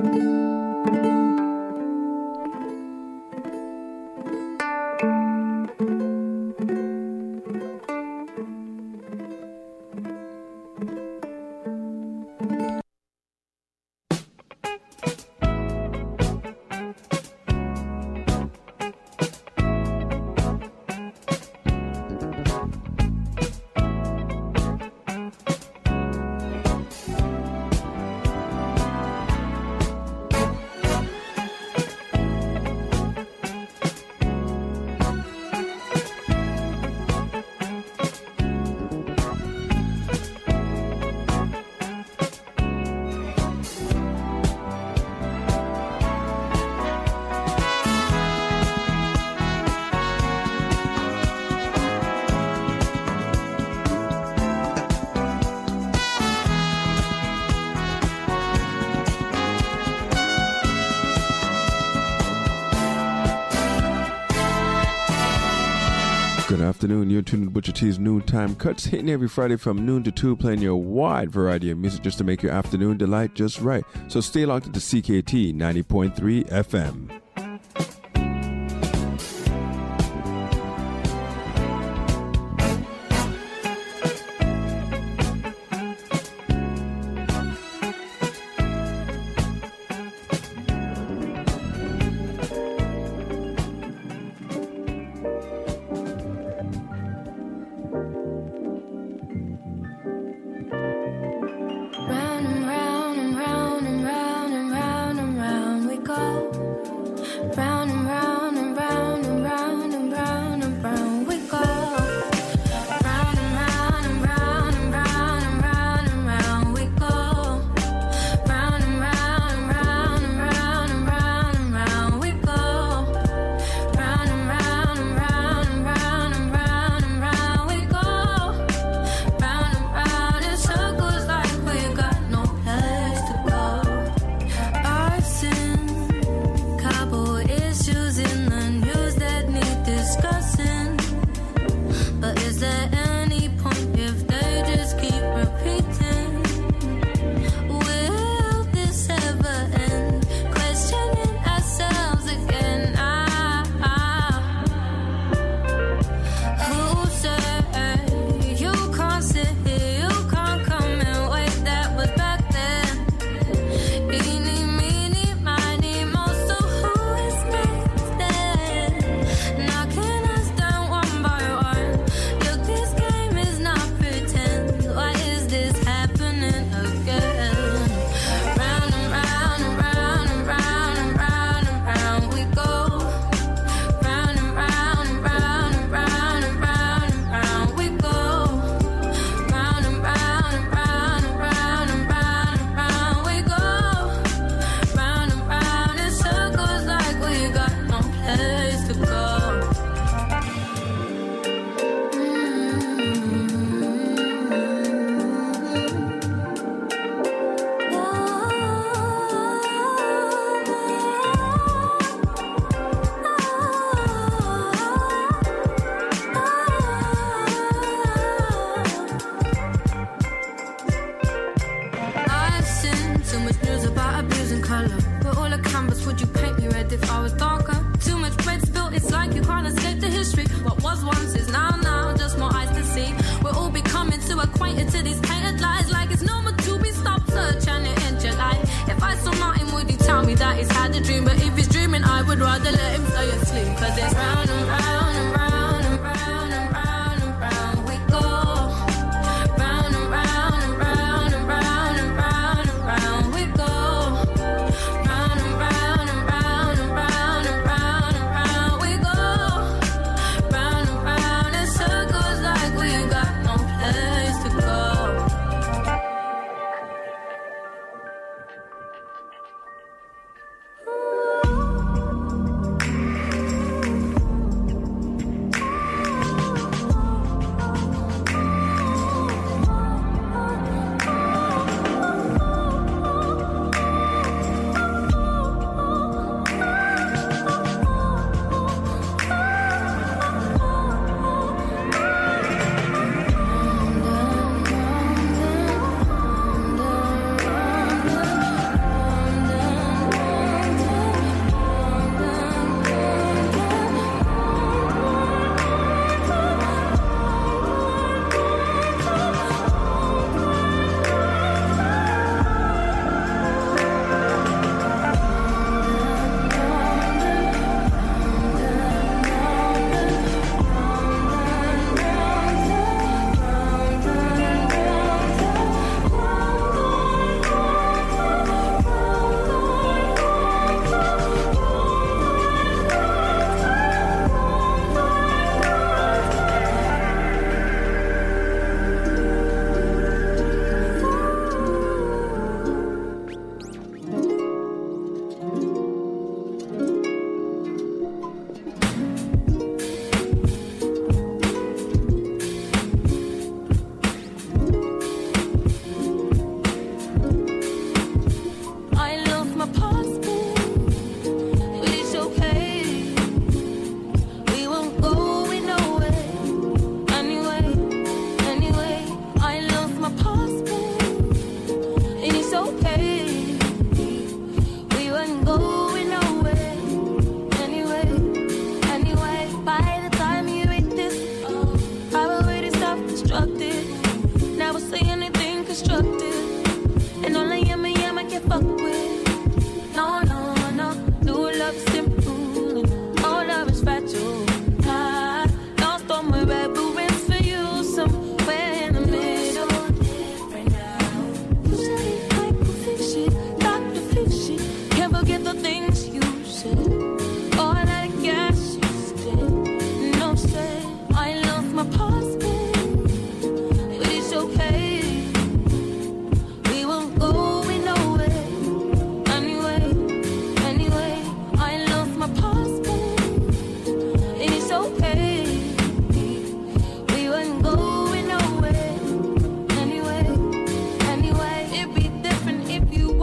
Good afternoon. You're tuned to Butcher T's Noontime Cuts, hitting every Friday from noon to 2, playing your wide variety of music just to make your afternoon delight just right. So stay locked to CKT 90.3 FM.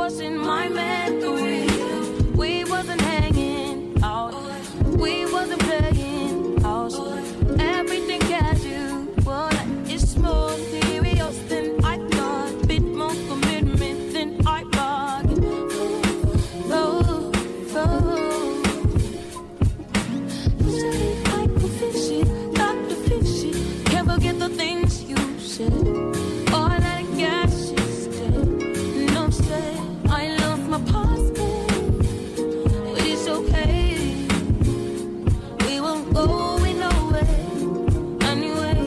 lost in my memory. We wasn't hanging out, we wasn't playing out. Everything casual, it's more serious than I thought. Bit more commitment than I bargained. I could fix it, not to fix it. Can't forget the things you said. All that gas is dead. No say, I love my past, but it's okay. We won't go nowhere. Anyway,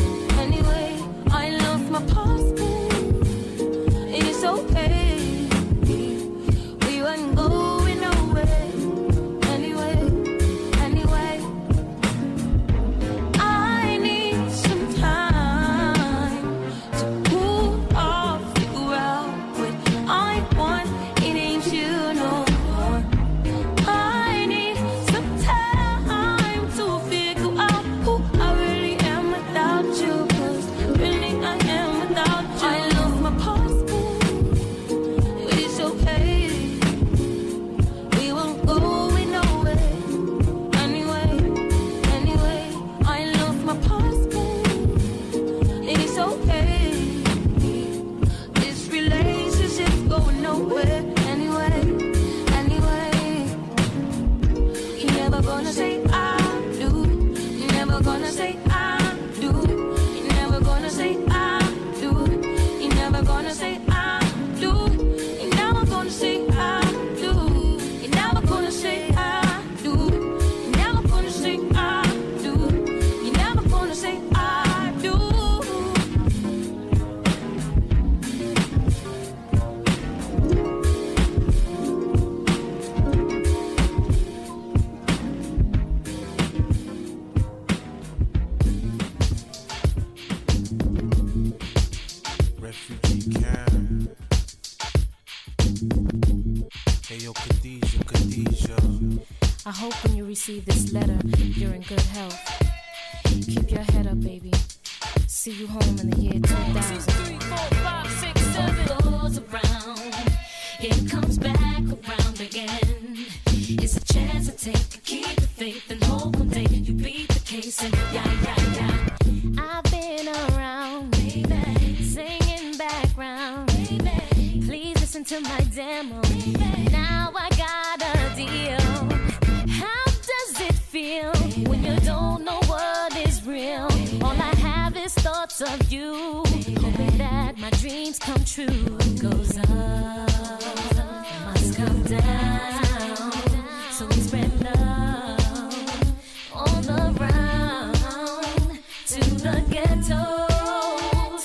I love my past, but it's okay. We won't go nowhere. Anyway. I need some time to cool off, figure out what I want. It ain't you no more. I need some time to figure out who I really am without you. 'Cause really I am without you. I love my past, but it's okay. We won't go nowhere. Anyway, I love my past, but it's okay. This relationship's going nowhere. Anyway, you're never gonna say I do. You're never gonna say I do. You're never gonna say I do. You're never gonna say I do. You're never gonna say I do. You're never gonna say I do. You're never gonna say I do. You're never gonna say I do. Refugee camp. Hey yo, Khadijah. I hope when you receive this letter, you're in good health. Keep your head up, baby. See you home in the year 2000. 3, 4, 5, 6, 7 Goes around, it comes back around again. It's a chance to take, keep the faith, and hope one day you beat the case. And yeah. I've been around, baby, singing background, baby. Please listen to my demo. Baby. Now I got a deal. How does it feel when you don't know what is real? All I have is thoughts of you, hoping that my dreams come true. Goes up, must come down. So we spread love all around to the ghettos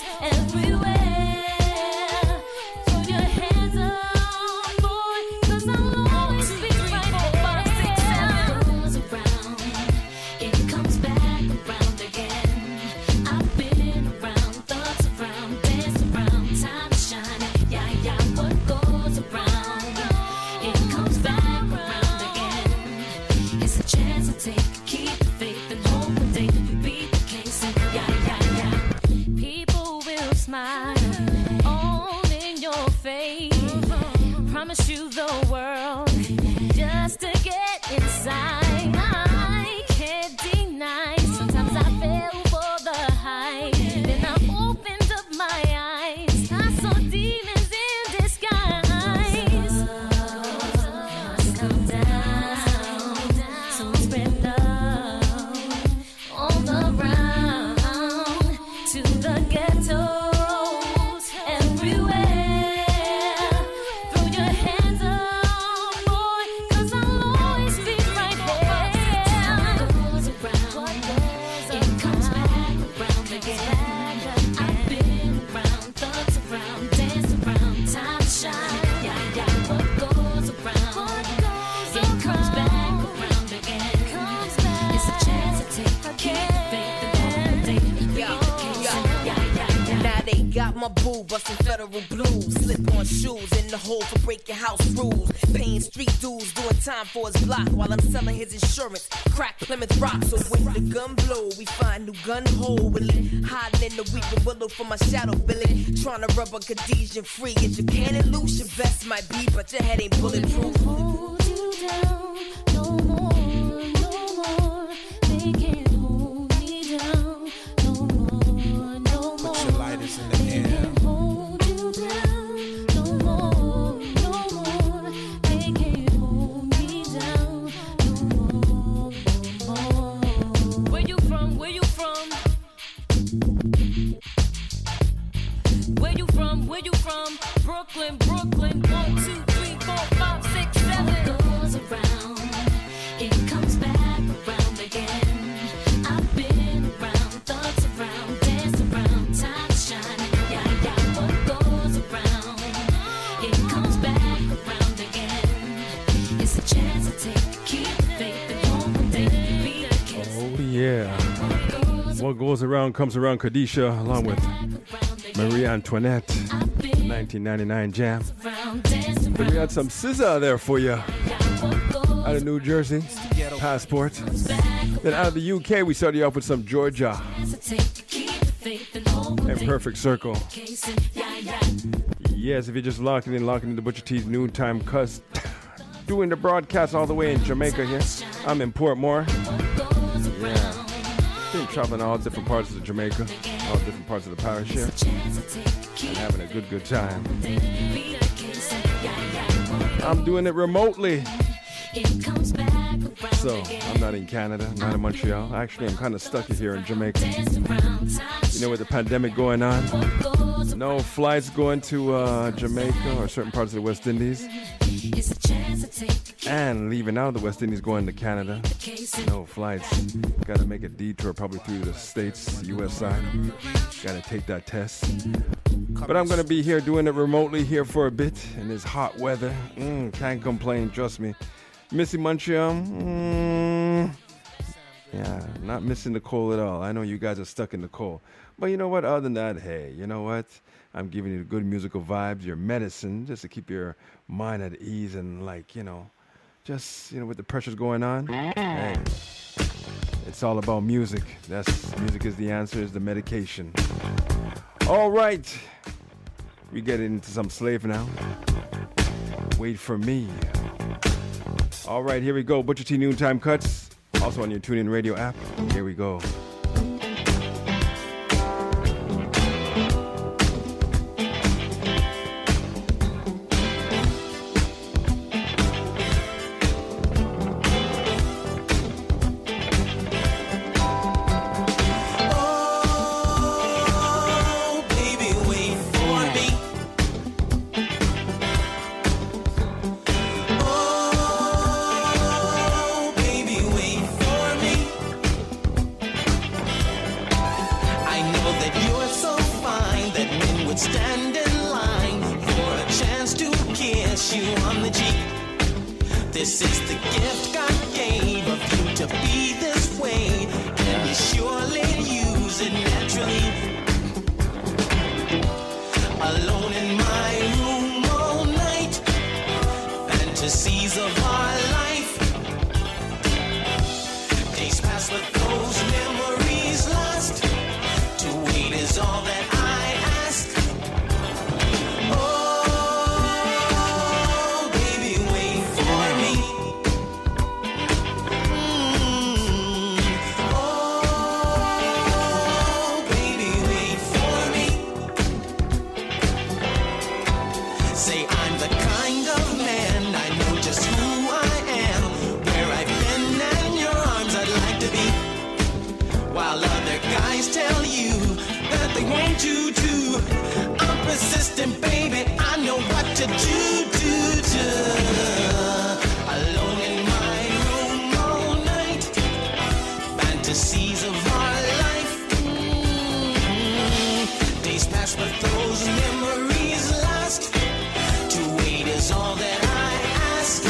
everywhere. Put your hands up, boy, 'cause I'll always be right there. Goes around, it comes back around again. I've been around, thoughts around, dance around, time to shine. Yeah, what goes around, it comes back around again. It's a chance to take, keep the faith, and hope one day you beat the case. And yeah. People will smile all in your face. Promise you the world just to get inside. I can't deny. Sometimes I fell for the hype. Then I opened up my eyes. I saw demons in disguise. Must come down. So we spread love all around to the ghettos everywhere. Throw your hands up, boy, 'cause I'll always be right there. Goes around, it comes back around again. I've been around, thoughts around, dance around, time to shine. Yeah, what goes around, it comes back around again. It's a chance to take, keep the faith, and hope one day you beat the case. Yeah. Now they got my boo busting federal blues. Slip on shoes in the hole for breaking house rules. Paying street dues, doing time for his block while I'm selling his insurance. Crack Plymouth Rock. So when the gun blow, we find new gun hole with it. Hiding in the weeping willow for my shadow, Billy. Trying to rub a Khadijah free. If you can't lose your best might be, but your head ain't bulletproof. Hold you down, no more, no more. They can't hold me down, no more, no more. Put your lighters in the They air. can't hold you down, no more, no more. They can't hold me down, no more, no more. Where you from? Where you from? Where you from? Where you from? Brooklyn, Brooklyn. 1, 2, 3, 4, 5, 6, 7. What goes around, it comes back around again. I've been around, thugs around, dance around, time shining. Yeah, yeah. What goes around, it comes back around again. It's a chance to take, keep the faith, and hope one day to be the kiss. Oh, yeah. What goes around comes around. Khadisha, along with Marie Antoinette, 1999 jam. Then we had some SZA there for you out of New Jersey, Passport. Then out of the UK, we started off with some Georgia and Perfect Circle. Yes, if you're just locking in the Butcher T's noontime cuss, doing the broadcast all the way in Jamaica here. I'm in Portmore. Yeah. Been traveling all different parts of Jamaica, all different parts of the parish here, and having a good time. I'm doing it remotely, so I'm not in Canada, not in Montreal. Actually, I'm kind of stuck here in Jamaica. You know, with the pandemic going on, no flights going to Jamaica or certain parts of the West Indies, and leaving out of the West Indies going to Canada. No flights. Got to make a detour probably through the States, US side. Got to take that test. But I'm going to be here doing it remotely here for a bit in this hot weather. Can't complain, trust me. Missing Montreal? Yeah, not missing the cold at all. I know you guys are stuck in the cold. But you know what? Other than that, hey, you know what? I'm giving you the good musical vibes, your medicine, just to keep your mind at ease and like, you know, just, you know, with the pressures going on. Hey, it's all about music. Music is the answer, is the medication. All right. We get into some Slave now. Wait for me. All right, here we go. Butcher T Noontime Cuts. Also on your TuneIn Radio app. Here we go. This is the gift God gave of you to be this way, and He surely use it naturally. Alone in my room all night, fantasies of our life. Days pass with those memories lost. To wait is all that I ask. Tell you that they want you to. I'm persistent, baby. I know what to do. Alone in my room all night, fantasies of our life. Days pass with those memories lost. To wait is all that I ask.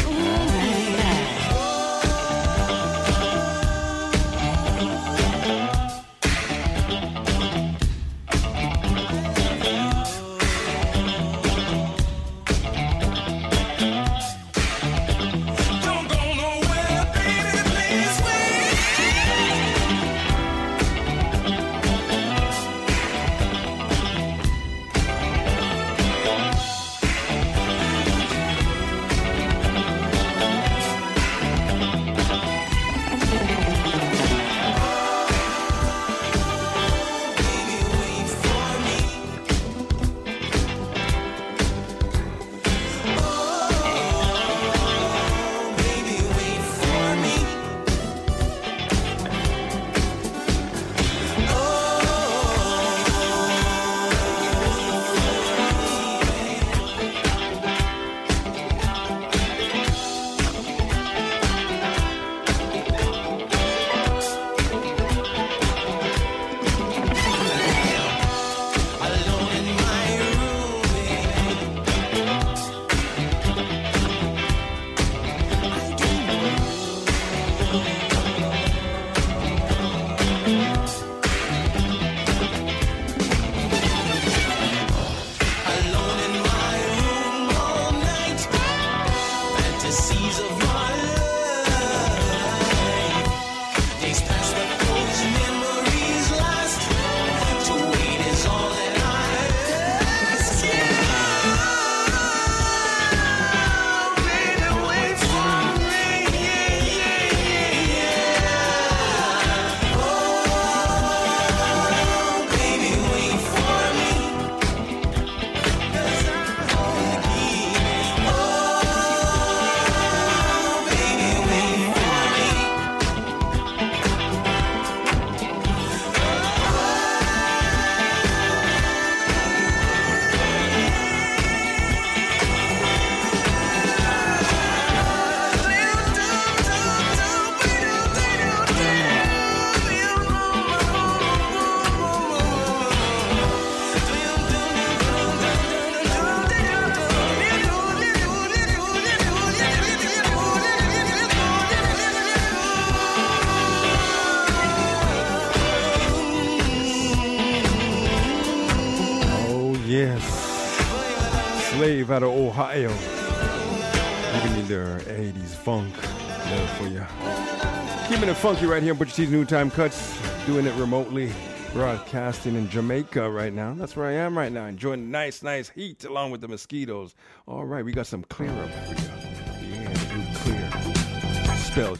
Wave out of Ohio. Giving me their 80s funk love for you. Keeping it funky right here on Butcher T's Noontime Cuts. Doing it remotely. Broadcasting in Jamaica right now. That's where I am right now. Enjoying nice heat along with the mosquitoes. All right, we got some clear up for you. Yeah, do clear. Spell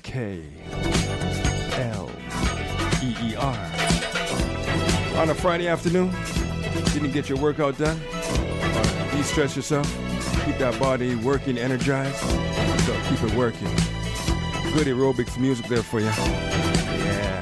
K-L-E-E-R. On a Friday afternoon, didn't get your workout done? De-stress yourself. Keep that body working, energized. So keep it working. Good aerobics music there for you. Yeah.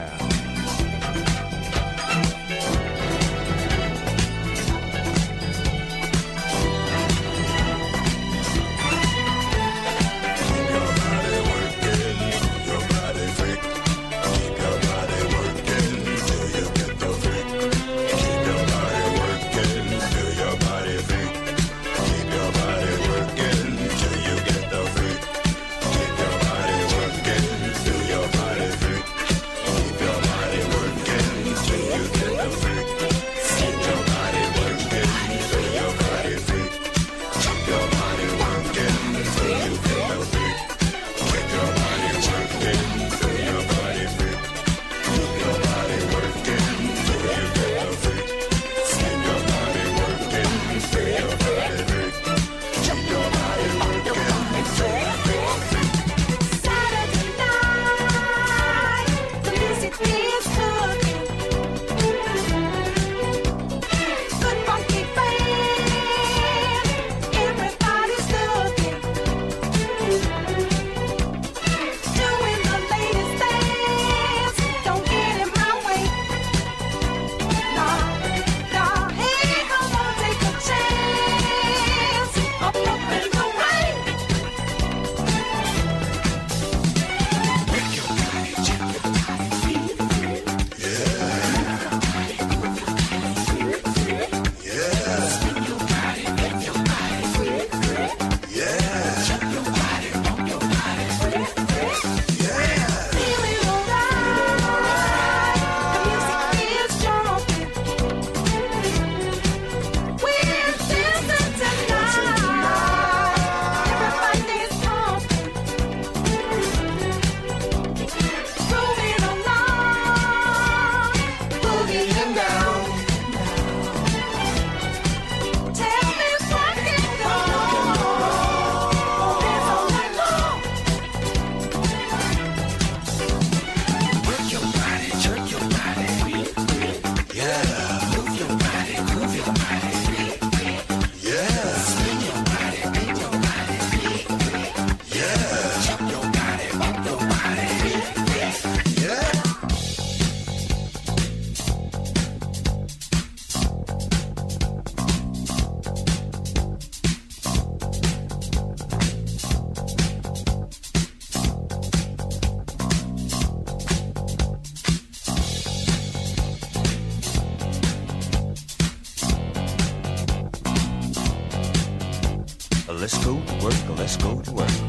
Let's go to work, let's go to work.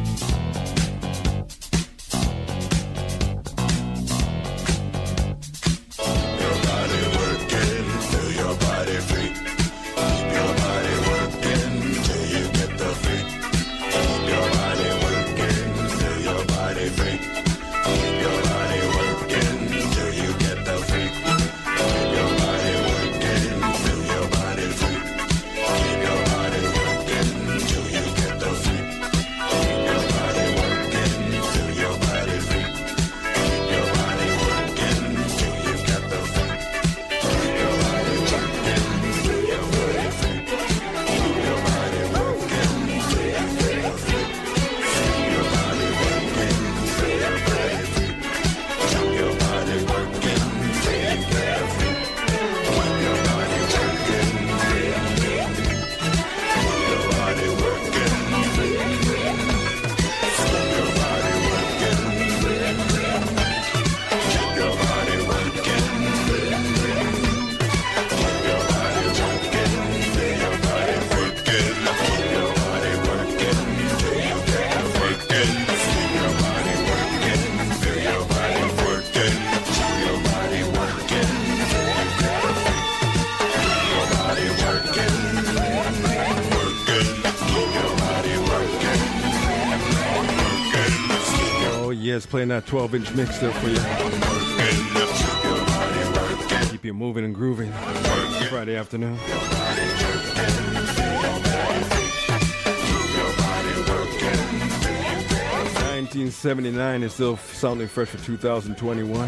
Your body working, feel your body free. Keep your body working till you get the freak. Keep your body working, feel your body free. Keep your body working till you get the freak. Keep your body working, feel your body free. Keep your body working till you get the freak. Keep your body Yes, playing that 12-inch mix there for you. Keep you moving and grooving. Friday afternoon. 1979 is still sounding fresh for 2021.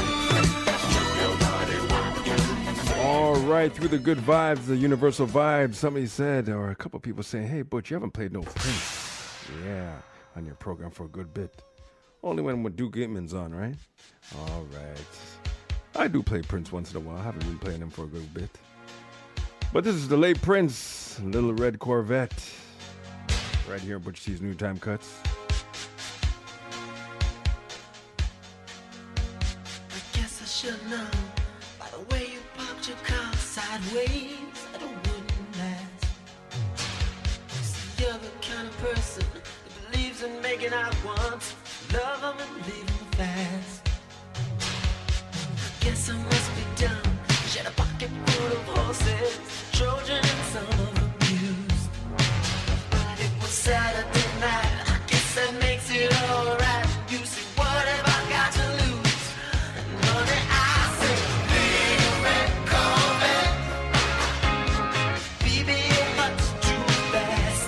All right, through the good vibes, the universal vibes. Somebody said, or a couple people saying, hey, Butch, you haven't played no Prince. Yeah, on your program for a good bit. Only when Duke Gitman's on, right? All right. I do play Prince once in a while. I haven't been playing him for a good bit. But this is the late Prince, Little Red Corvette. Right here on Butch T's New Time Cuts. I guess I should know by the way you parked your car sideways that it wouldn't last. See, you're the kind of person that believes in making out once, love them and leave them fast. Guess I must be dumb. She had a pocket full of horses, Trojan and some of them used. But it was Saturday night. I guess that makes it alright. You see, what have I got to lose? And honey, I say, little red Corvette, baby, you're much too fast.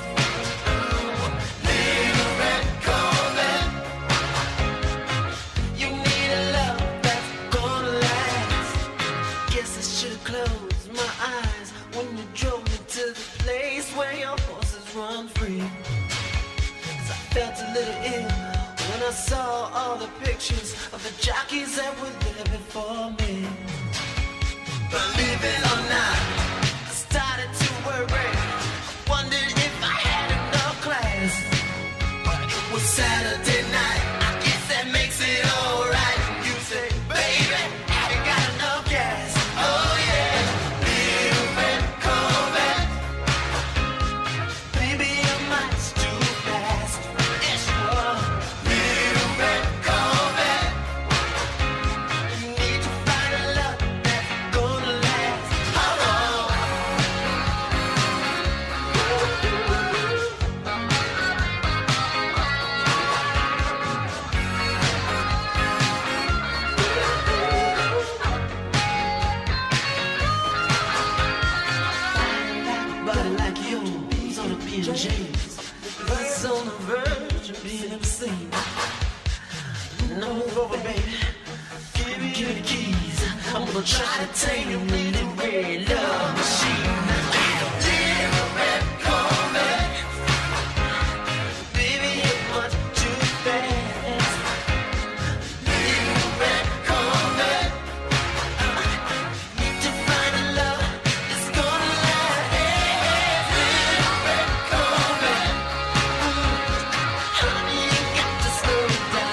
Little red Corvette, you need a love that's gonna last. Guess I should've closed my eyes when you drove me to the place where your horses run free. 'Cause I felt a little ill when I saw all the pictures of the jockeys that were there before me. Believe it or not, I started to worry. I wondered if I had enough class. But it was Saturday night. I guess that makes it alright. You say, baby, have you got enough gas? Oh yeah, little red Corvette. Baby, you're much too fast. Yes, you are. Little red Corvette. You need to find a love that's gonna last. Oh, body like yours on a PJs, but's on the verge of being obscene. No move over, baby. Give me the keys. I'm gonna try to tame your little red love machine. Little red Corvette, baby, you're much too fast. Little red Corvette, need to find a love that's gonna last. Little red Corvette, honey, you got to slow down.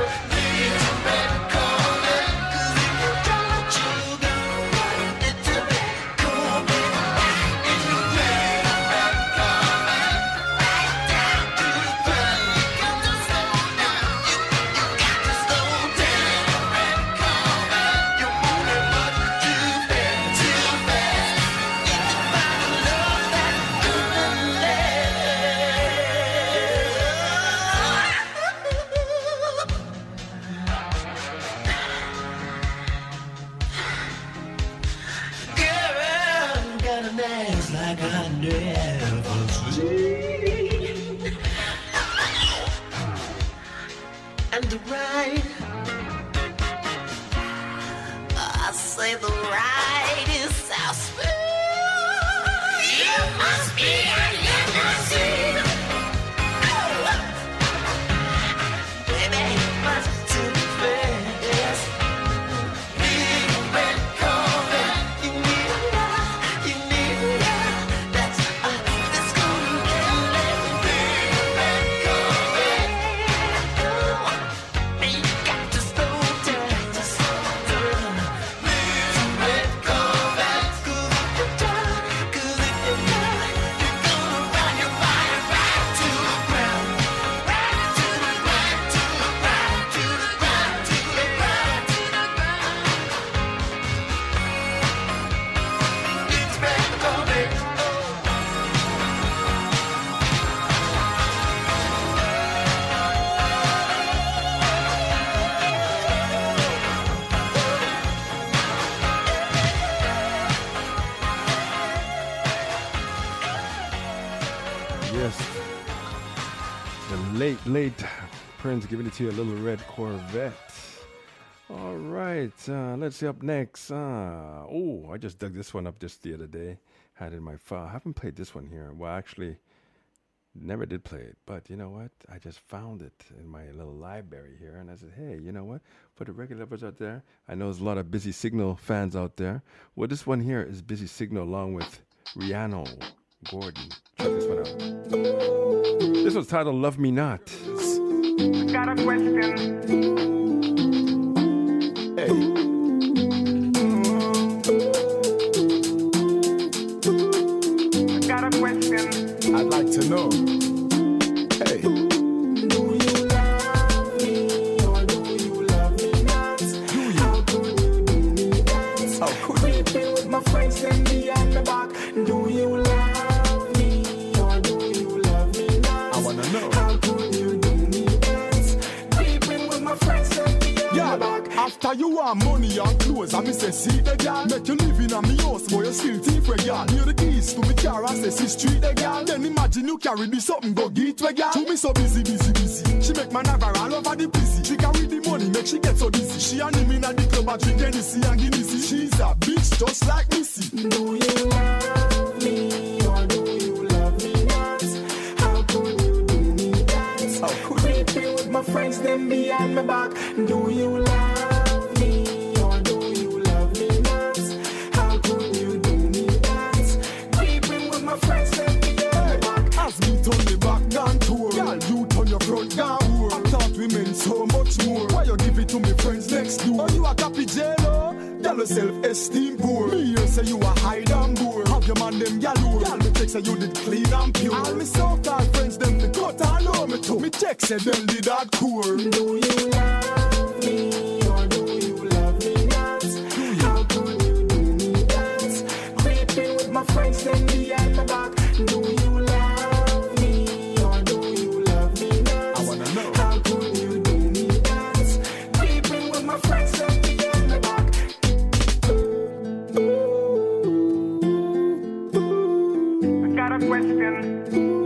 Little red Corvette, 'cause if you don't, you go. Little The late Prince giving it to you, a little red Corvette. All right, let's see up next. I just dug this one up just the other day. Had it in my file. I haven't played this one here. Well, actually, never did play it. But you know what? I just found it in my little library here. And I said, hey, you know what? For the record lovers out there, I know there's a lot of Busy Signal fans out there. Well, this one here is Busy Signal along with Rihanna Gordon. Check this one out. This one's titled Love Me Not. I got a question. Hey. I got a question. I'd like to know. Hey. Do you love me or do you love me not? How could you do me that? How could you? Creeping with my friends and behind my back. Do you love me or do you love me not? I wanna know. How could you do me that? Creeping with my friends and behind my back. After you want money and clothes, and me say, see the girl, make you live in a me house, boy, you still thief a girl. Near the keys to me car and say, see street the girl. Then imagine you carry this something, go get to a girl. To me so busy. She make my navar all over the busy. She carry the money, make she get so dizzy. She and him in a the club, a drink Hennessy and Guinness. She's a bitch just like Missy. Do you love me or do you love me not? How could you do me that? How could you? Creeping with my friends, them behind my back. Do you love me or do you love me not? How could you do me that? Creeping with my friends, them behind my back. As me turn the back down tour, girl, you turn your front down. I thought we meant so much more. Why you give it to me friends next door? Oh, you a copy jello? Girl, your self-esteem poor. Me here say you a hide and bore. Have your man them galore. Girl, me text say you did clean and pure. All me so-called friends them fi cut all over me too. Me text say them did hardcore. Do you love me or do you love me not? How could you do me that? Creeping with my friends, them behind my back. Do you love me or do you love me not? I wanna know. How could you do me that? Creeping with my friends, them behind my back. I got a question.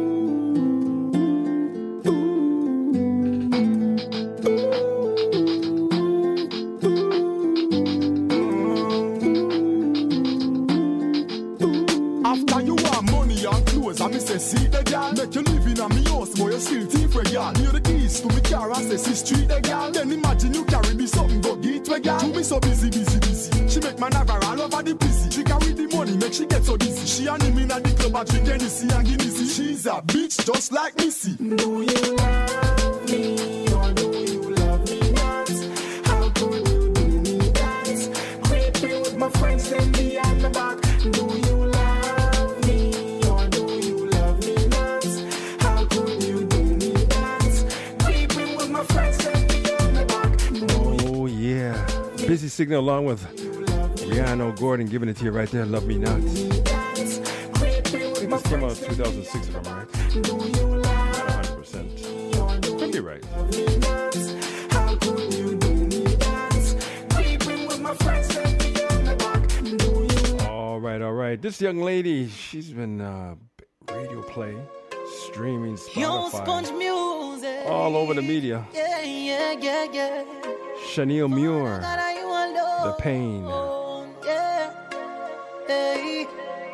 After you want money and clothes, and me say, see the girl, make you live in a me house, boy, you still thief a girl. Near the keys to me car and say, see street the girl. Then imagine you carry me something, go get to a girl. To me so busy. She make my navar all over the busy. She carry the money, make she get so dizzy. She and him in a the club, a drink Hennessy and Guinness. She's a bitch just like Missy. Do you love me or do you love me not? How could you do me that? Creeping with my friends, them behind my back. Do you love me or do you love me not? How could you do me that? Creeping with my friends, them behind my back. Oh, yeah. Busy Signal along with Rihanna Gordon giving it to you right there. Love Me Not. I think this came out in 2006, if I'm right. Not 100%. Could be right. How could you do me that? Creeping with my friends, them behind my back. Do you All right. This young lady, she's been radio play, streaming, Yo, Sponge Spotify, music. all over the media. Yeah. Chanel Muir, Gotta you alone. The Pain. Yeah. Hey.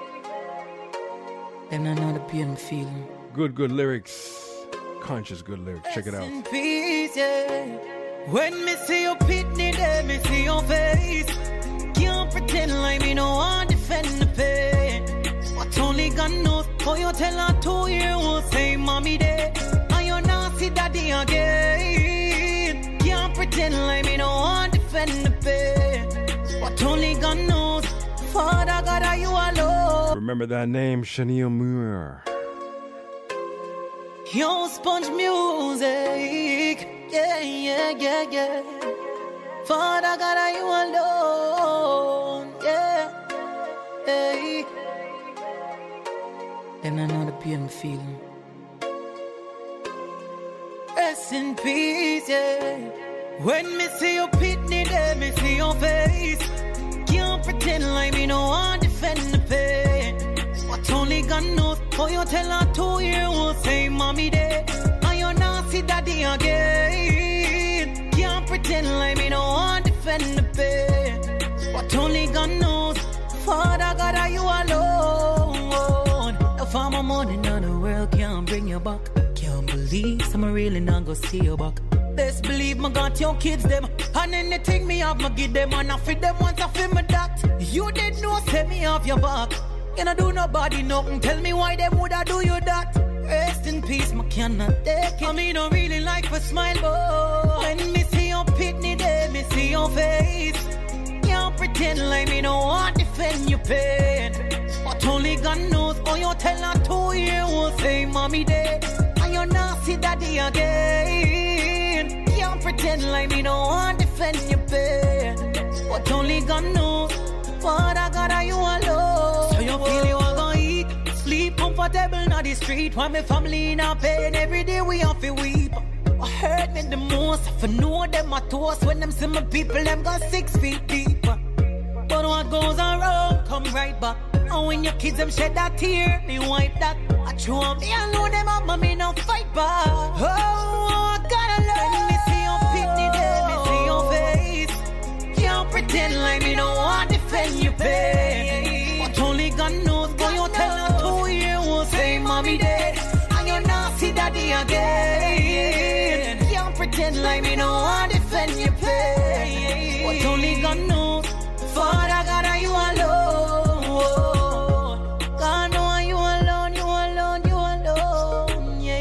Them not know the pain feeling. Good lyrics. Conscious good lyrics. Check it out. In peace, yeah. When me see your pitney there, me see your face. Can't pretend like me no one defend the pain. What only God knows. How you tell her 2 years old say mommy there. And you not see daddy again. Can't pretend like me no one defend the pain. What only God knows. Father God, are you alone? Remember that name, Chanel Muir. Yo, Sponge music. Yeah. Father God, are you alone? Yeah. Hey. Them not know the pain feeling. Rest in peace, yeah. When me see your pitney there, me see your face. Can't pretend like me no one defend the pain. What only God knows. How you tell her 2 years old say mommy there. And you defend the pain. But only God knows, Father God, are you alone? The farmer money in the world can't bring you back. Can't believe some really not gonna see you back. Best believe me got your kids them. And anything me have, me give them. And I feed them once I feel me that. You did no set me off your back. You not do nobody nothing. Tell me why them woulda do you that. Rest in peace, me cannot take it. I mean, don't really like for smile, but when me see your pitney there, me see your face. Can't pretend like me don't want defend your pain. But only God knows, oh, you tell her 2 years old, say mommy dead. And you not see daddy again. Can't pretend like me don't want defend your pain. But only God knows, Father God, are you alone? So you feel you are gonna eat, sleep comfortable on the street. While my family in a pain, every day we have to weep. What hurt me the most, if I know them a toast. When them see my people, them got 6 feet deep. But what goes around, come right back. And when your kids them shed that tear, me wipe that. I chew me alone, them up, me no fight back. Oh, I gotta learn. When me see your pitney there, me see your face. Can't pretend like me don't want defend your pain. But only God knows, boy, you tell her 2 years old, say mommy dead. And you not see daddy again. Can't pretend like me don't want defend your pain. But only God knows, Father God, are you alone? God know are you alone, you alone, you alone. Yeah,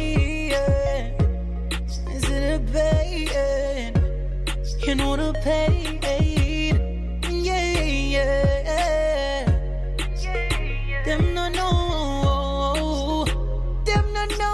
yeah. Is it a pain? You know the pain. Yeah, yeah. Them no know. Them no know.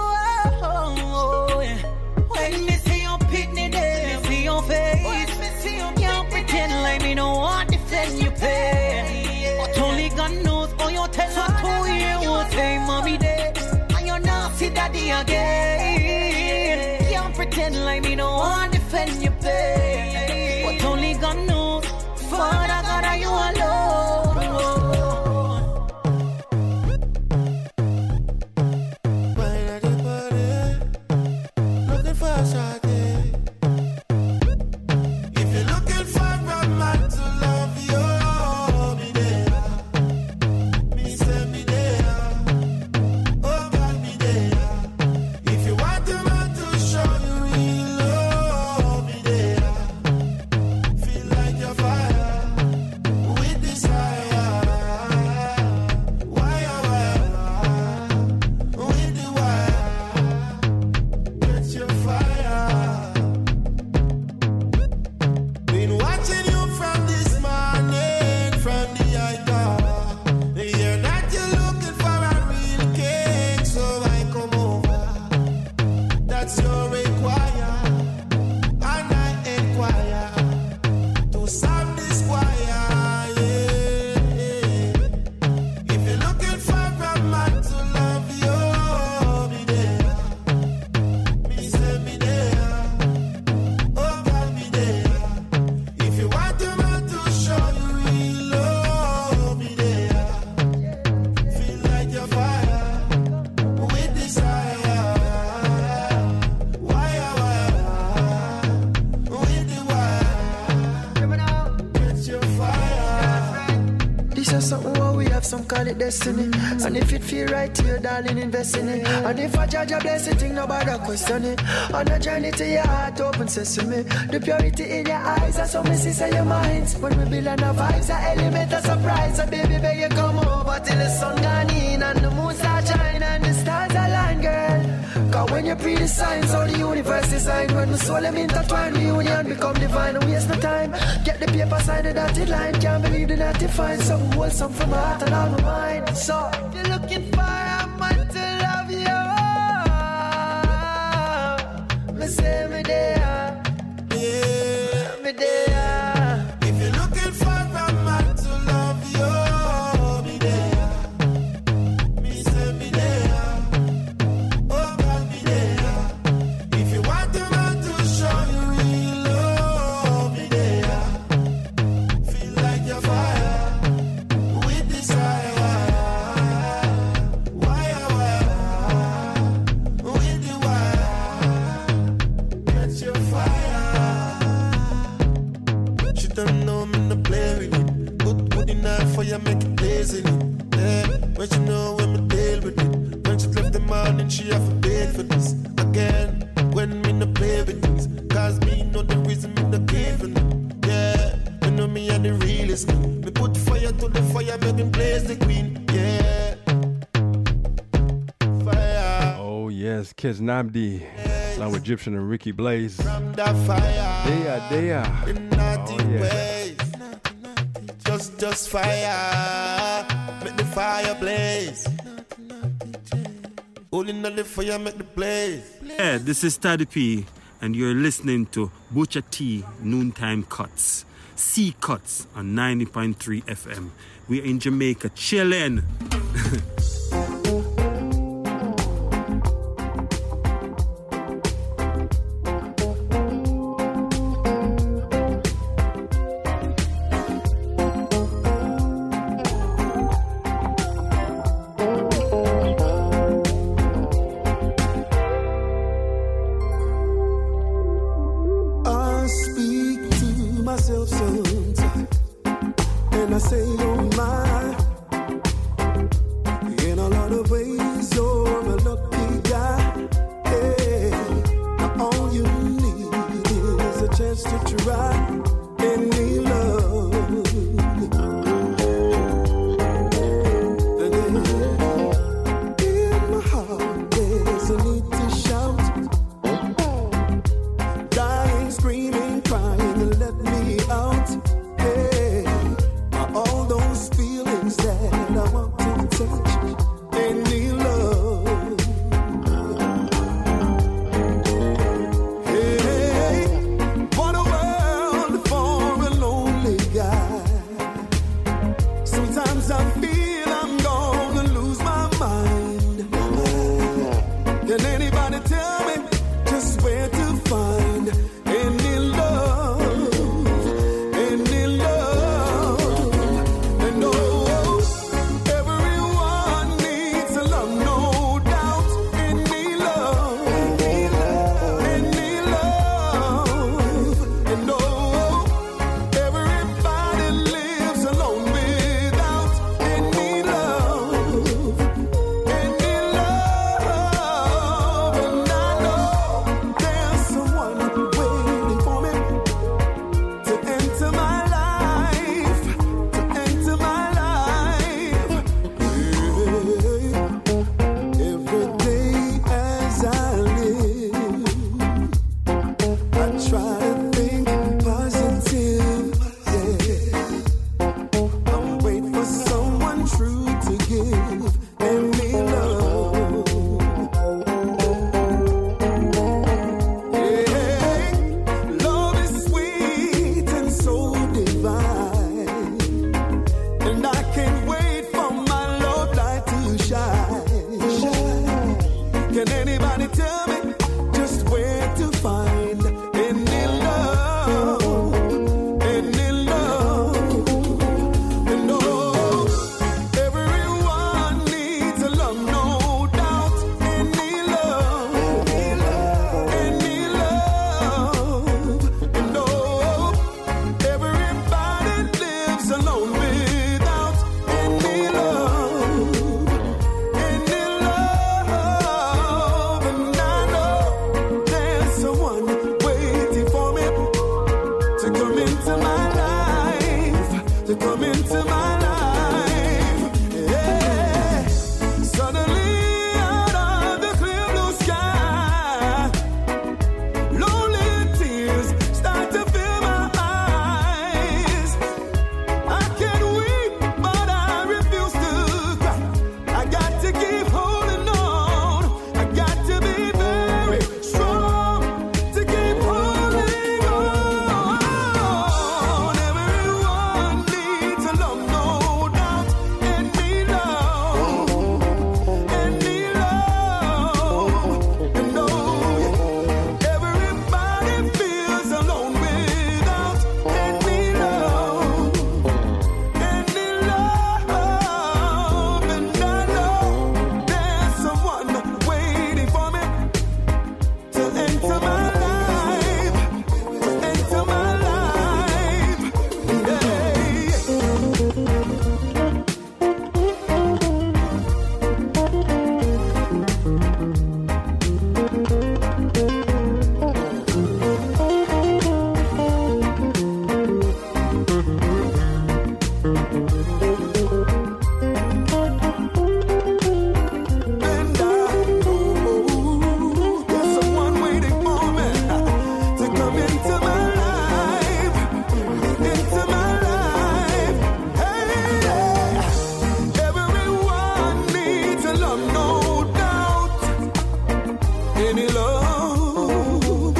When me see your pitney there, me see your face. Can't pretend like me no want defend your pain. But only God knows, oh, you tell her 2 years old, say mommy dead. And you not see daddy again. Can't pretend like me no want defend your pain. But only God knows, Father God, are you alone? Wine at the party, looking for a shot. If you're looking for a man to love you, be there. Me say be there. Oh God, be there. If you want a man to show you real love, be there. Feel like you're fire with desire. Wire, with the wire. Get your fire. Been watching you from this morning, from the icon. You're not you looking for a real king, so I come over. That's your require, and I inquire to solve this choir. Yeah. If you're looking for a man to love you, be there. Me say be there. Oh God, be there. If you want a man to show you real love, be there. Feel like you're fire with desire. Wire, with the wire. Get your fire. This is something what we have, some call it destiny. And if it feel right to you, darling, invest in it. And if I judge a blessing, thing nobody question it. On a journey to your heart, open sesame. The purity in your eyes, that's how me see say your minds. When we build on the vibes, the element of surprise. So baby, beg you come over till the sun gone in and the moon start shining and the stars align, girl. Cause when you breathe the signs, all the universe designed. When the soul them intertwine, reunion become divine. Waste no time, get the paper, sign the dotted line. Can't believe the that you find something wholesome from my heart and all my mind. So if you're looking for a man to love you, me say me there, Yeah. me there. If you're looking for a man to love you, be there. Me say be there. Oh God, be there. If you want a man to show you real love, be there. Feel like you're fire with desire. Wire, Yes, Kez Namdi, along with Egyptian and Ricky Blaze. From the fire. They are. In naughty Oh, yeah. ways. Just fire. Make the fire blaze. Holding on the fire, make the blaze. Yeah, this is Taddy P, and you're listening to Butcher T Noontime Cuts. C Cuts on 90.3 FM. We're in Jamaica, chilling. I speak to myself sometimes, and I say, oh my, in a lot of ways you're a lucky guy. Hey, now all you need is a chance to try any love. And in my heart there's a need to shout, dying, screaming, crying, let me out. Hey, all those feelings that I want to touch, they need love. Hey, what a world for a lonely guy. Sometimes I feel I'm gonna lose my mind. Can anybody tell me just where to find any love? Any love? And oh, everyone needs a love, no doubt. Any love, any love, any love. And oh, everybody lives alone without any love, any love. And I know there's someone waiting for me to enter my life, to enter my life. Every day as I live, I try to think positive. Yeah, I'm waiting for someone true to give any love. Hey, love is sweet and so divine, and I can't wait for my love light to shine. Can anybody tell me just where to find any love? Any love? And oh, everyone needs a love, no doubt. Any love, any love, any love. And oh, everybody lives alone without any love, any love. And I know there's someone any love.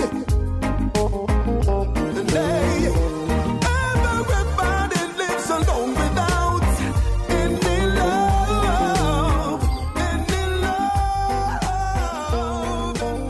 And hey, everybody lives alone without any love. Any love. And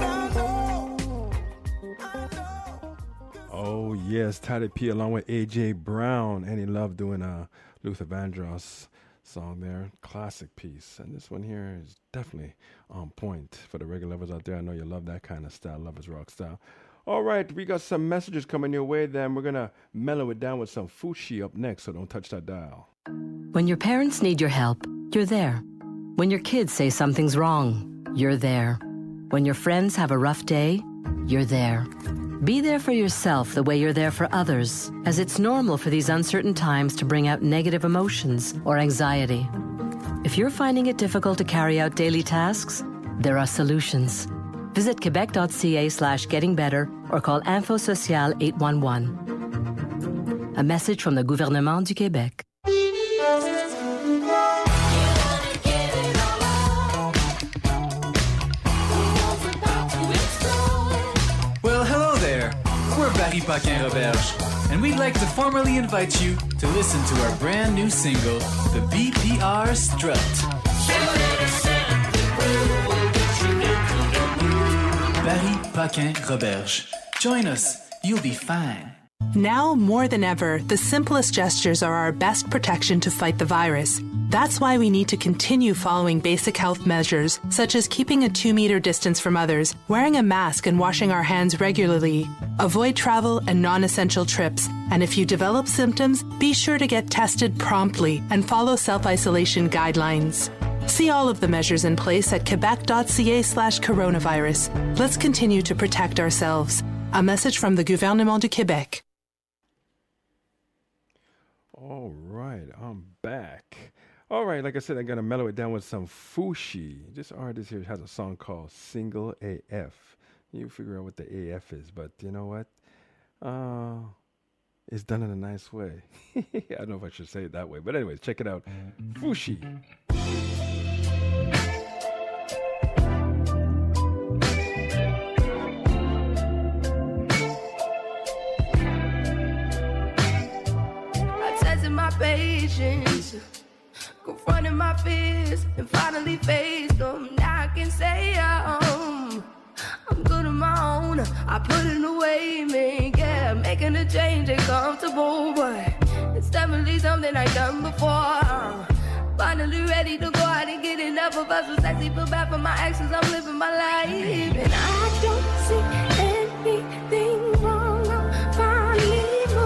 I know. Oh, yes, Toddy P along with AJ Brown. Any love doing Luther Vandross song there. Classic piece. And this one here is definitely on point for the regular lovers out there. I know you love that kind of style, lovers rock style. All right, we got some messages coming your way. Then we're going to mellow it down with some Fushi up next, so don't touch that dial. When your parents need your help, you're there. When your kids say something's wrong, you're there. When your friends have a rough day, you're there. Be there for yourself the way you're there for others, as it's normal for these uncertain times to bring out negative emotions or anxiety. If you're finding it difficult to carry out daily tasks, there are solutions. Visit quebec.ca/gettingbetter or call Info Social 811. A message from the Gouvernement du Québec. Well, hello there. We're Barry Paquin-Roberge, and we'd like to formally invite you to listen to our brand new single, The BPR Strut. Barry Paquin-Roberge. Join us. You'll be fine. Now more than ever, the simplest gestures are our best protection to fight the virus. That's why we need to continue following basic health measures, such as keeping a 2-meter distance from others, wearing a mask and washing our hands regularly. Avoid travel and non-essential trips. And if you develop symptoms, be sure to get tested promptly and follow self-isolation guidelines. See all of the measures in place at quebec.ca/coronavirus. Let's continue to protect ourselves. A message from the Gouvernement du Québec. All right, I'm back. All right, like I said, I'm going to mellow it down with some Fushi. This artist here has a song called Single AF. You figure out what the AF is, but you know what? It's done in a nice way. I don't know if I should say it that way, but anyways, check it out. Fushi. My patience, confronting my fears, and finally faced them. Now I can say I'm good on my own. I put it away, man. Yeah, making a change ain't comfortable, but it's definitely something I've done before. Finally ready to go out and get enough of us. Was actually feel bad for my actions. I'm living my life, and I don't see anything wrong. I'm finally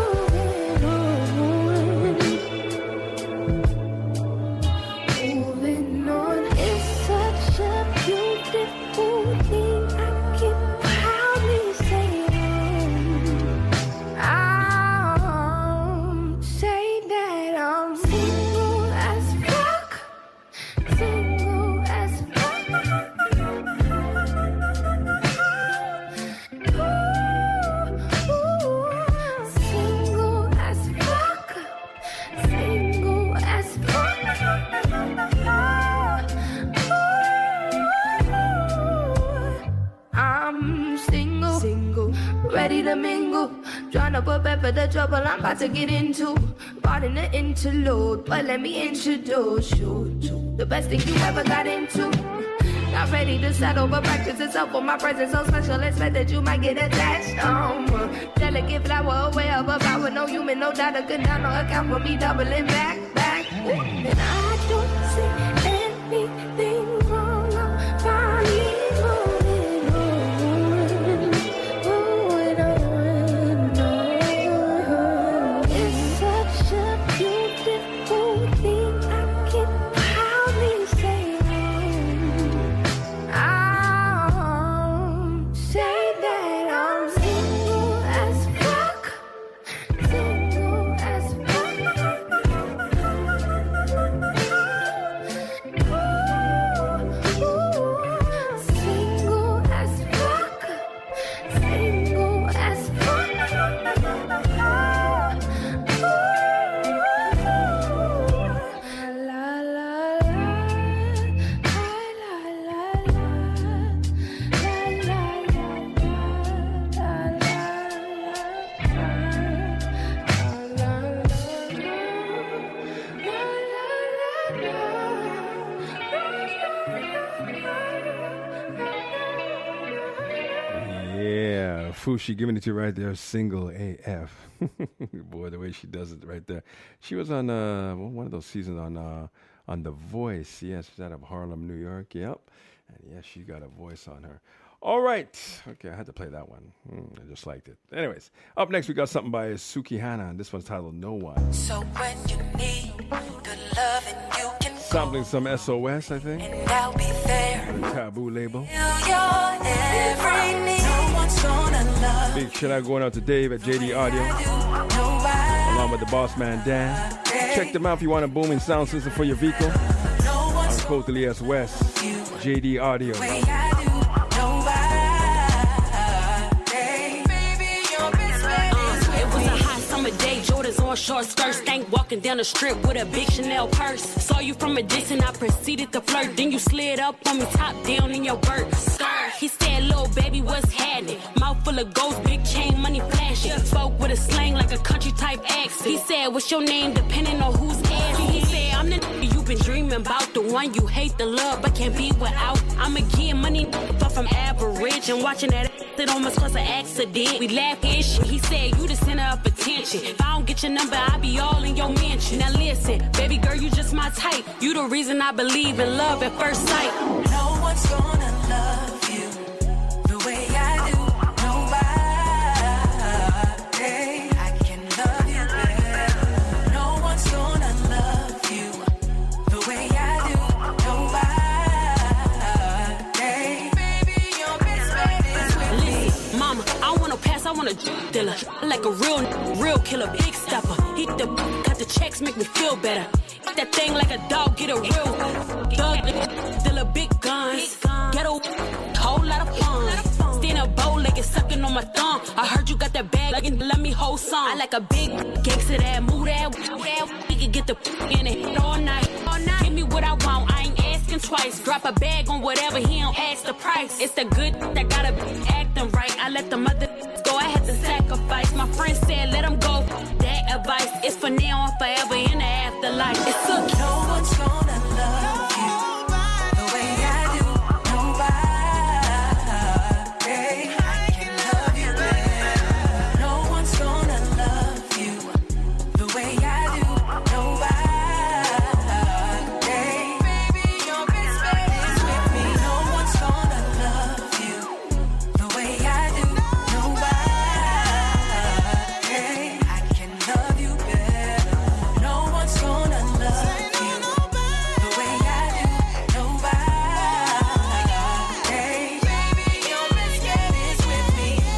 ready to mingle, trying to prepare for the trouble I'm about to get into. Pardon the interlude, but let me introduce you to the best thing you ever got into. Not ready to settle, but practice itself for my presence so special. Expect that you might get attached. Delicate flower aware of a power, no human, no data could not no account for me doubling back. And I don't see anything wrong. I'm finally Yeah, Fushi giving it to you right there, single AF. Boy, the way she does it right there. She was on one of those seasons on The Voice. Yes, she's out of Harlem, New York. Yep. And yeah, she got a voice on her. All right. Okay, I had to play that one. I just liked it. Anyways, up next we got something by Suki Hana, and this one's titled No One. So when you need good love and you can Sampling some SOS, I think. and I'll be there. On the Taboo label. Till your every need. No one's gonna love Big shout out going out to Dave at JD Audio. nobody. Along with the boss man Dan. Check them out if you want a booming sound system for your vehicle. On Coatley S. West, JD Audio. Way I do nobody. Baby, your best friend. It was a hot summer day, Jordans on short skirts. Stank walking down the strip with a big Chanel purse. Saw you from a distance, I proceeded to flirt. Then you slid up on me, top down in your vert. He said, little baby, what's happening? Mouth full of ghosts, big chain, money flashing. Spoke with a slang like a country type accent. He said, what's your name depending on who's asking? He said, I'm the nigga you been dreaming about, the one you hate the love but can't be without. I'ma get money far from average, and watching that it almost was an accident. We laughed at shit. He said, you the center of attention. If I don't get your number, I'll be all in your mention. Now listen, baby girl, you just my type. You the reason I believe in love at first sight. No one's gonna love you the way I do. Nobody. I can love you better. No one's gonna love you the way I do. Nobody. Baby, your best friend is with me. Listen, mama, I wanna pass, I wanna dealer. Like a real killer, big stepper. He cut the checks, make me feel better. Hit that thing like a dog, get a real thug, dealer, big guns. Get a whole lot of fun. Stand up bow like it's sucking on my thumb. I heard you got that bag, like let me hold some. I like a big gangster that move that. We can get the in it all night. Give me what I want, I ain't asking twice. Drop a bag on whatever, he don't ask the price. It's the good that gotta be acting right. I let the mother go, I had to sacrifice. My friend said let him go. That advice is for now and forever in the afterlife. It's a no one's gonna love you the way I do. Nobody. I can love you better. No one's gonna love you the way I do. Nobody. Baby, your best friend is with me. No one's gonna love you the way I do. Nobody. I can love you better. No one's gonna love you the way I do. Nobody. Baby, your best friend is with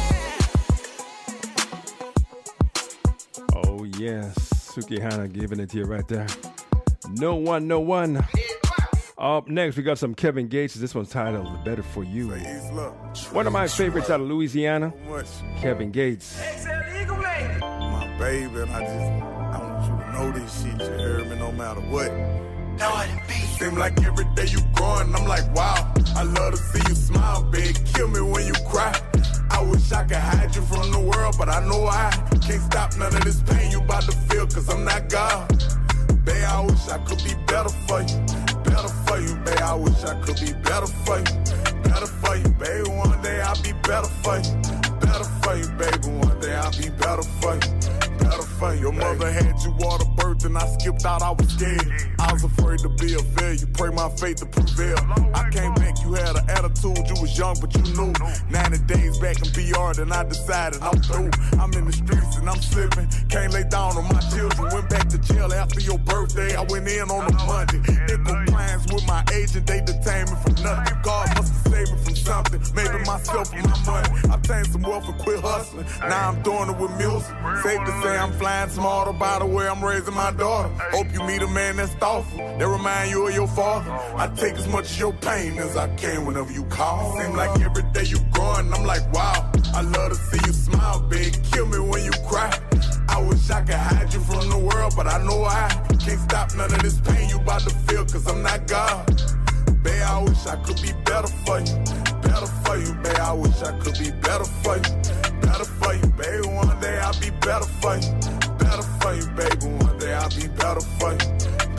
me. Oh, yes. Suki Hana giving it to you right there. No one, no one. Up next, we got some Kevin Gates. This one's titled Better For You. One of my favorites out of Louisiana, Kevin Gates. My baby, and I want you to know this shit. You heard me no matter what. Seem like every day you growing, I'm like, wow. I love to see you smile, babe. Kill me when you cry. I wish I could hide you from the world, but I know I can't stop none of this pain you about to feel, cause I'm not God. Babe, I wish I could be better for you. Better for you, babe. I wish I could be better for you. Better for you, baby. One day I'll be better for you. Better for you, baby. One day I'll be better for you. Better for you. Your mother had you water birth and I skipped out, I was scared. I was afraid to be a failure. Pray my faith to prevail. I came back, you had an attitude. You was young, but you knew. 90 days back in BR, then I decided I'm through. I'm in the streets and I'm slipping. Can't lay down on my children. Went back to jail after your birthday. I went in on a Monday. Did compliance with my agent. They detained me from nothing. God must have saved me from something. Maybe myself and my money. I obtained some wealth and quit hustling. Now I'm doing it with music. Safe to say I'm flying smarter by the way I'm raising my daughter. Hope you meet a man that's thoughtful. That remind you of your father. I take as much of your pain as I can whenever you call. Seem like every day you growing, I'm like, wow. I love to see you smile, big. Kill me when you cry. I wish I could hide you from the world, but I know I can't stop none of this pain you about to feel, cause I'm not God. Babe, I wish I could be better for you. Better for you, babe. I wish I could be better for you. Better for you, baby. One day I'll be better for you. Better for you, baby. One day I'll be better for you.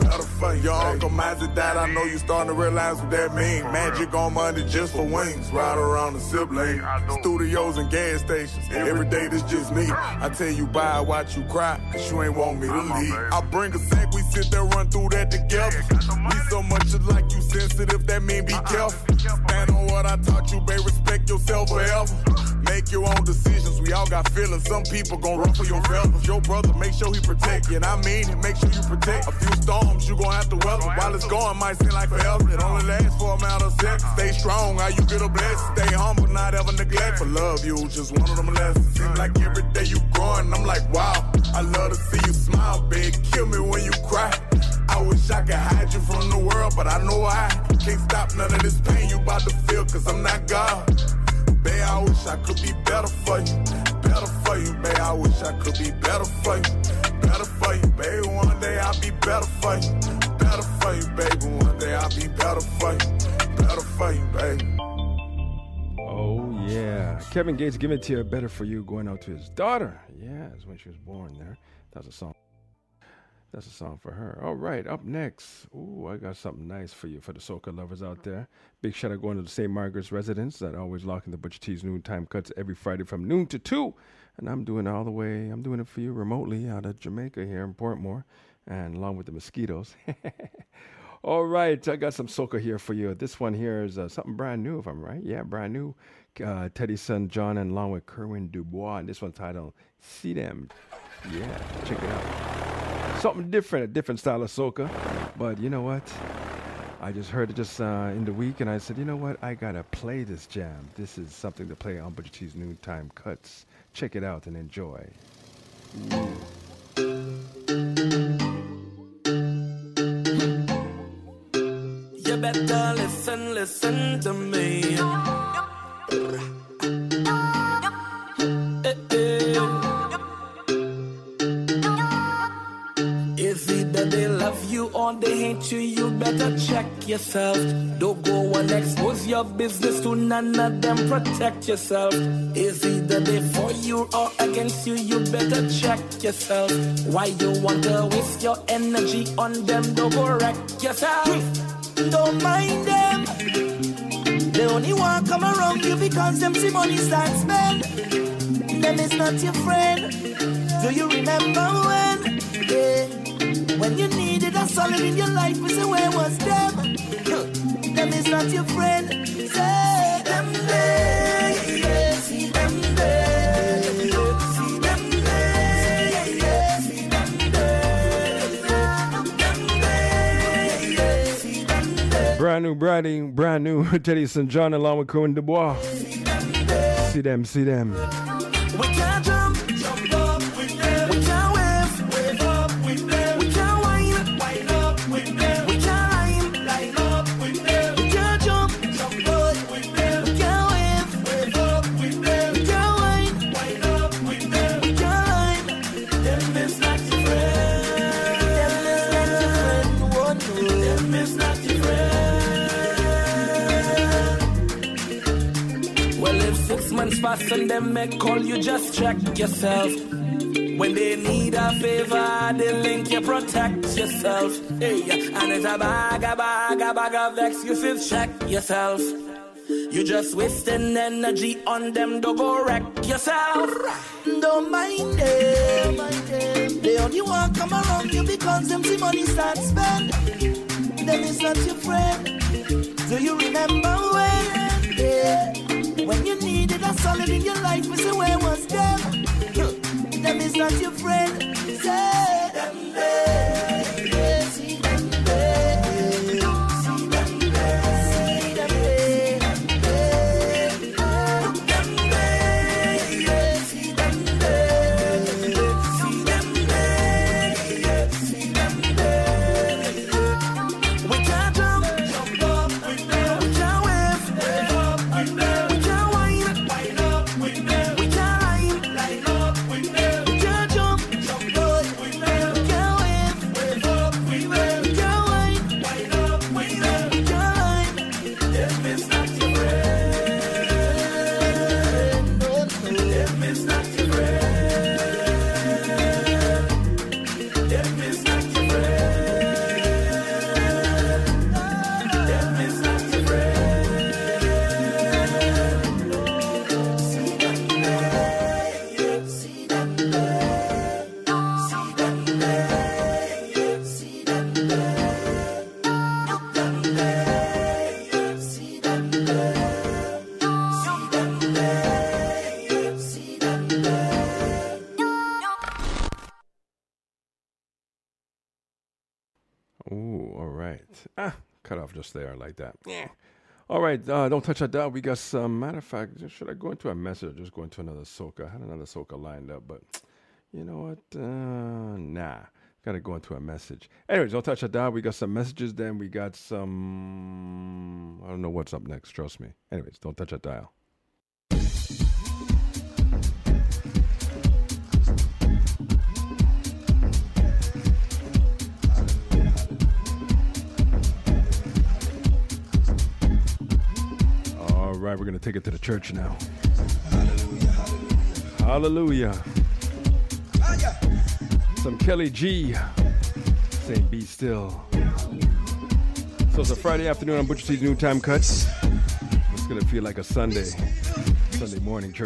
better for you. Your Uncle Mazzy died, I know you starting to realize what that means. Magic on Monday just for wings, ride around the zip lane. Studios and gas stations, every day this just me. I tell you bye, watch you cry, cause you ain't want me to leave. I bring a sack, we sit there, run through that together. We so much alike, you sensitive, that mean be careful. Stand on what I taught you, babe, respect yourself forever. Make your own decisions, we all got feelings. Some people gon' ruffle your feathers. Your brother, make sure he protect you, and I mean it, make sure you protect. A few storms you gon' have to weather. While it's going, might seem like forever. It only lasts for a matter of seconds. Stay strong, how you get a blessing. Stay humble, not ever neglect. For love you, just one of them lessons. Seem like every day you growing, I'm like, wow. I love to see you smile, babe. Kill me when you cry. I wish I could hide you from the world, but I know I can't stop none of this pain you about to feel, cause I'm not God. Babe, I wish I could be better for you. Better for you, babe. I wish I could be better for you. Better for you, baby. One day I'll be better for you. Better for you, baby. One day I'll be better for you. Better for you, baby. Oh, yeah. Kevin Gates giving it to you, better for you, going out to his daughter. Yeah, it's when she was born there. That's a song. That's a song for her. All right, up next. Ooh, I got something nice for you, for the soca lovers out there. Big shout out going to the St. Margaret's residents that always lock in the Butcher T's noontime cuts every Friday from noon to 2. And I'm doing it for you remotely out of Jamaica here in Portmore, and along with the mosquitoes. All right, I got some soca here for you. This one here is something brand new, if I'm right. Yeah, brand new. Teddy Son John, and along with Kerwin Dubois. And this one titled See Them. Yeah, check it out. Something different, a different style of soca. But you know what? I just heard it in the week, and I said, you know what? I got to play this jam. This is something to play on Butcher T's Noontime Cuts. Check it out and enjoy. You better listen to me. It's either they love you or they hate you, you better check yourself. Don't go and expose your business to none of them, protect yourself. It's either they for you or against you, you better check yourself. Why you want to waste your energy on them, don't go wreck yourself. Don't mind them. They only want to come around you because them see money start spend. Them is not your friend. Do you remember when? Yeah. When you needed a solid in your life, we say where was them? Them is not your friend. Say them there. Yeah. See them there. See them there. Yeah. See them there. Brand new Teddy St. John along with Kerwin Dubois. See them. We can't jump up with them. We can't wave up with them. We can't wind up with them. We can't line up with them. We can't jump up with them. We can't wave up with them. We can't wind up with them. We can't line. Them is not your friend. Them is not your friend. Well, if 6 months pass and them may call you, just check yourself. When they need a favor, they link you, protect yourself. Hey, and it's a bag of excuses, check yourself. You just wasting energy on them, don't go wreck yourself. Don't mind them. They only want to come around you because them see money start spend. Them is not your friend. Do you remember when? Yeah. When you needed a solid in your life, we say where was them? Them is not your friend. Say them there. Yeah. See them there. See them there. See them there. Look them there. Yeah. See them there. See them there. See them there. We can't jump up with them. We can't wave up with them. We can't wind up with them. We can't cut off just there like that. Yeah. All right, don't touch that dial. We got some, matter of fact, should I go into a message or just go into another soca? I had another soca lined up, but you know what? Nah. Got to go into a message. Anyways, don't touch that dial. We got some messages. Then we got some, I don't know what's up next. Trust me. Anyways, don't touch that dial. All right, we're going to take it to the church now. Hallelujah. Some Kelly G saying be still. So it's a Friday afternoon on Butcher T's Noontime Cuts. It's going to feel like a Sunday morning church.